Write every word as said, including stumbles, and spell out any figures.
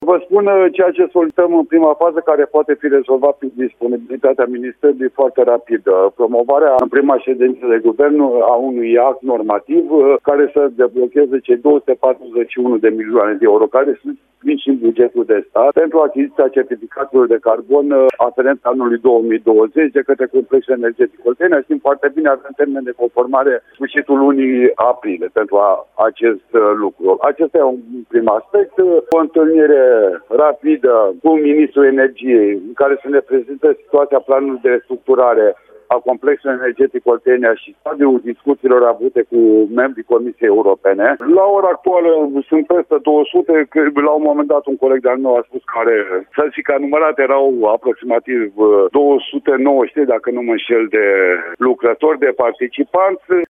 Vă spun ceea ce solicităm în prima fază, care poate fi rezolvat prin disponibilitatea Ministerului foarte rapidă. Promovarea în prima ședință de guvern a unui act normativ care să deblocheze cei două sute patruzeci și unu de milioane de euro care sunt și în bugetul de stat pentru achiziția certificatelor de carbon aferent anului două mii douăzeci de către Complexul Energetic Oltenia. Știm foarte bine, avem termen de conformare sfârșitul lunii aprilie pentru a, acest lucru. Acesta e un prim aspect. O întâlnire rapidă cu Ministrul Energiei în care să ne prezintă situația planului de restructurare a Complexului Energetic Oltenia și stadiul discuțiilor avute cu membrii Comisiei Europene. La ora actuală sunt peste două sute, că la un moment dat un coleg de-al meu a spus care, să zic că numărat erau aproximativ două sute nouăzeci, dacă nu mă înșel, de lucrători, de participanți.